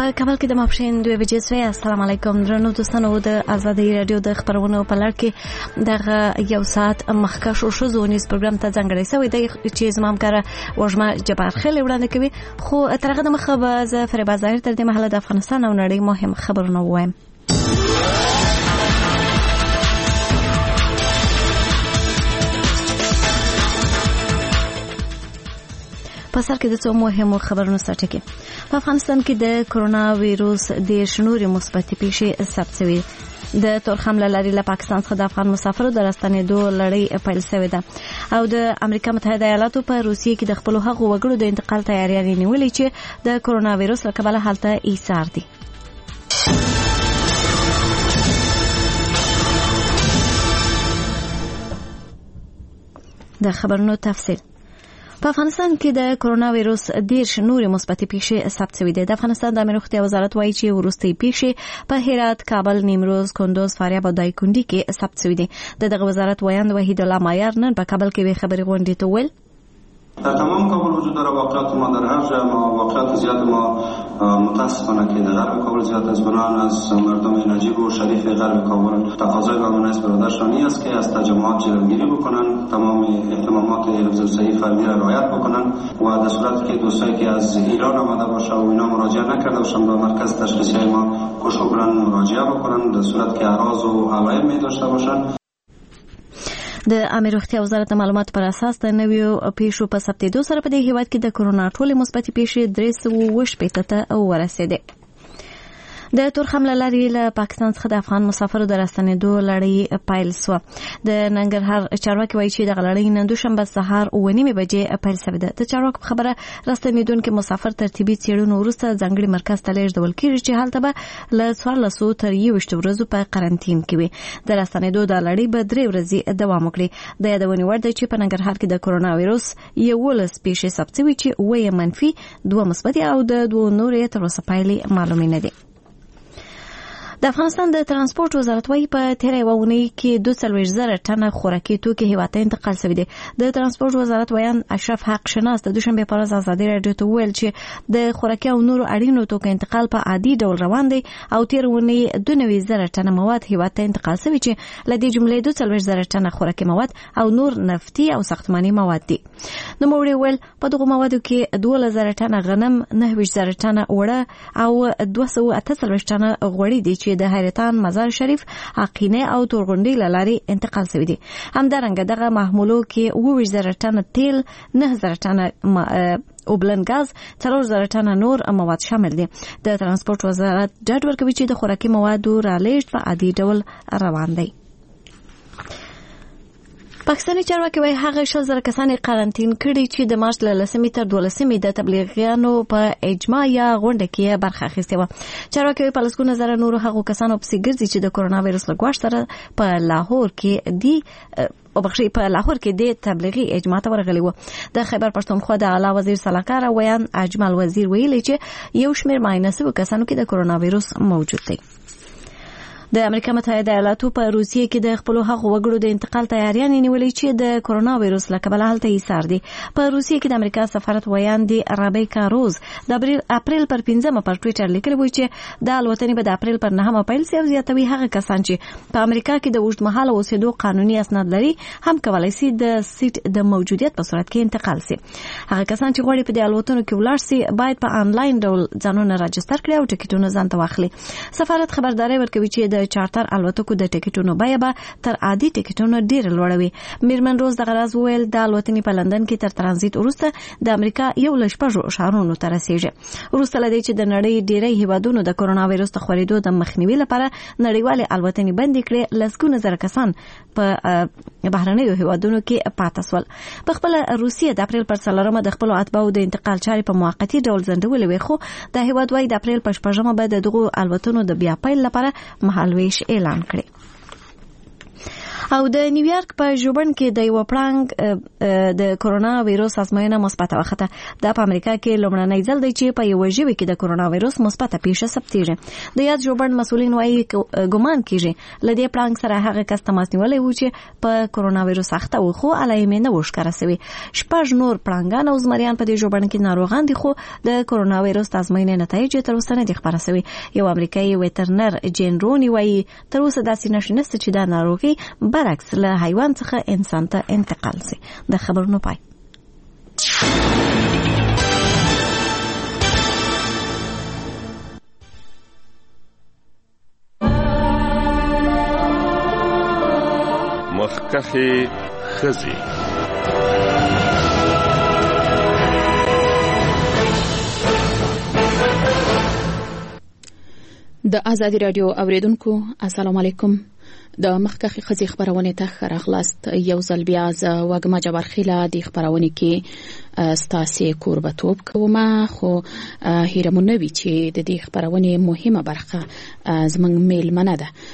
په کابل کې د ماپښین 2 بجې سوی. السلام علیکم درنو دوستانو. د آزادۍ رادیو د خبرونو په لړ کې دغه یو ساعت مخکښو ښځونیز پروګرام ته ځانګړی شوی دی چې زما همکاره وژمه جبار خیل وړاندې کوي. خو تر هغه دمخه به زه فریبا ظاهر تر دې مهاله د افغانستان او نړۍ مهم خبرونه ووایم. په سر کې د څو مهمو خبرونو سرټکی. په افغانستان کې د کرونا وایروس د شنوري مثبتې پیښې ثبت شوې. د تورخم له لارې له پاکستان څخه د افغان مسافرو د راستنېدو لړۍ پیل شوې ده او د امریکا متحده ایالاتو په روسیې کې د خپلو هغو وګړو د انتقال تیاریانې نیولې چې د کرونا وایروس له کبله هلته ایثار دي. د خبرونو تفصیل. په افغانستان کې د کرونا وایروس 10 نورې مثبتې پیښې ثبت شوې دي. د افغانستان د امنیت روغتیا وزارت وایي چې وروستۍ پیښې په هرات، کابل، نیمروز، کندوز، فاریاب او دایکنډي کې ثبت شوې دي. دغه وزارت وایند وحید الله مایار نن په کابل کې خبري غونډې ته ویل: در تمام کابل وجود داره واقعات ما در هر جا ما واقعات زیاد ما متاسفانه که در غرب کابل زیاد از بنان از مردم نجیب و شریف غرب کابل تقاضای امن است برادرشانی است که از تجمعات جلوگیری بکنن، تمام اهتمامات حفظ الصحه فردی را رعایت بکنن و در صورتی که دوستایی که از ایران آمده باشه و اینا مراجعه نکرده باشن به مرکز تشخیصی ما کوشش مراجعه بکنن در صورت که اعراض و علائم می داشته باشن. د امنیت روغتیا وزارت د معلوماتو پر اساس د نویو پیښو په ثبتېدو سره په دې هیواد کې د کرونا ټولې مثبتې پیښې 380 ته ورسېدې. د تورخم له لارې له پاکستان څخه د افغان مسافرو د راستنېدو لړۍ پیل شوه. د ننګرهار چارواکي وایي چې دغه لړۍ نن دوشنبه سهار 9:30 بجې پیل شوې ده. د چارواکو په خبره راستنېدونکي مسافر ترتیبي څېړنو وروسته ځانګړي مرکز ته لیږدول کېږي چې هلته به له 14 تر 21 ورځو په قرنطین کې وي. د راستنېدو د لړۍ به 3 ورځې دوام وکړي. د یادونې وړ ده چې په ننګرهار کې د کرونا وایروس 11 پیښې ثبت شوي چې 8 منفي، 2 مثبت او د 2 نورې تر اوسه پایلې معلومې نه دي. د افغانستان د ترانسپورت وزارت وايي په تیره یوه اونۍ کې 42,000 ټنه خوراکي توکي هیواد ته انتقال شوي دي. د ترانسپورت وزارت وایي اشرف حق شناس د دوشنبه په ورځ آزادۍ رادیو ته ویل چې د خوراکي او نورو اړینو توکو انتقال په عادي ډول روان دی او تیره اونۍ 92,000 ټنه مواد هیواد ته انتقال شوي چې له دې جملې 42,000 ټنه خوراکي مواد او نور نفتي او ساختماني مواد دي. نوموړي ویل په دغه موادو کې 12,000 ټنه غنم، 9,000 ټنه اوړه او 248 ټنه غوړي دي چې د حیرتان، مزار شریف، عقینه او تورغونډي لاري انتقال شوی دي. همدارنګه دغه محمولو کې 20,000 ټنه تیل، 9,000 ټنه اوبلن غاز، 4,000 ټنه نور مواد شامل دي. د ترانسپورت وزارت ډاډ ورکوي چې د خوراکي موادو رالېږد په عادي ډول روان دی. پاکستاني چارواکي وايي هغه 100,000 کسان قرنطین کړي چې د مارچ له 10 تر 12 د تبلیغیانو په اجماع یا غونډه کې برخه اخیستې و. چارواکي په لسګونه زره نورو هغو کسانو پسې ګرځي چې د کرونا وایروس له ګواښ سره په لاهور کې د تبلیغي اجماع ته ورغلي وو. د خیبر پښتونخوا د اعلی وزیر صلاحکار ویان اجمل وزیر ویلي چې یو شمېر معاینه شوي کسانو کې د کرونا وایروس موجود دی. د امریکا متحده ایالاتو په روسیې کې د خپلو هغو وګړو د انتقال تیاریانې نیولې چې د کرونا وایروس له کبله هلته ایثار دي. په روسیې کې د امریکا سفارت ویاندې رابیکا روز د اپریل پر 15 پر ټویټر لیکلي وو چې د الوتنې به د اپریل پر 9 پیل شي او زیاتوي هغه کسان چې په امریکا کې د اوږدمهاله اوسېدو قانوني اسناد لري هم کولای شي د سیټ د موجودیت په صورت کې انتقال شي. هغه کسان چې غواړي په دې الوتنو کې ولاړ شي باید په آنلاین ډول ځانونه راجستر کړي او ټکټونه ځان ته واخلي. سفارت خبرداري ورکوي چې د چارټر الوتکو د ټکټونو بیه به تر عادي ټکټونو ډیر لوړ وي. میرمن روز د غراز ویل د الوتنې په لندن کې تر ترانزیت وروسته د امریکا یو له 6 ښارونو ته رسیږي. وروسته لدې چې د نړۍ ډیری هیوادونو د کرونا وایروس د خورېدو د مخنیوي لپاره نړیوالې الوتنې بندې کړې، لسګونه زره کسان په بهرنیو هیوادونو کې پاتې شول. په خپل روسیه د اپریل پر 4 د خپل اتباعو د انتقال چارې په موقتی ډول ځنډولې وي، خو د هیواد وايي د اپریل په 8 به دغه الوتنو د بیا پیل لپاره مهالویش اعلان کړي. او د نیویارک په ژوبڼ کې د یو پړانګ د کرونا وایروس ازموینه مثبت وخته. د امریکا کې لومړنی ځل دی چې په یو ژوي کې د کرونا وایروس مثبت پیښه ثبتېږي. د یاد ژوبڼ مسؤلین وايي ګمان کیږي لدې پړانګ سره هغه کس تماس نیولای و چې په کرونا وایروس اخته و، خو علایمې نه وښکاره شوې. 6 نور پړانګان او زمریان په دې ژوبڼ کې ناروغان دي، خو د کرونا وایروس ازموینې نتایج تر اوسه نه دي خبره شوې. یو امریکایي ویټرنر جین رونی وايي تر اوسه داسې نشته چې دا ناروغي برعکس له حیوان څخه انسان ته انتقال شي. د خبرونو پای. مخکخي خزي د آزادي رادیو اوریدونکو السلام علیکم. د مخکخي خزي خبرونه ته خراغلاست. یو ځل بیا ز وګما جبرخیله د خبرونه کې ستاسو قربتوب کومه، خو هیرمونوي چې د دې خبرونه مهمه برخه زمنګ میل منه ده.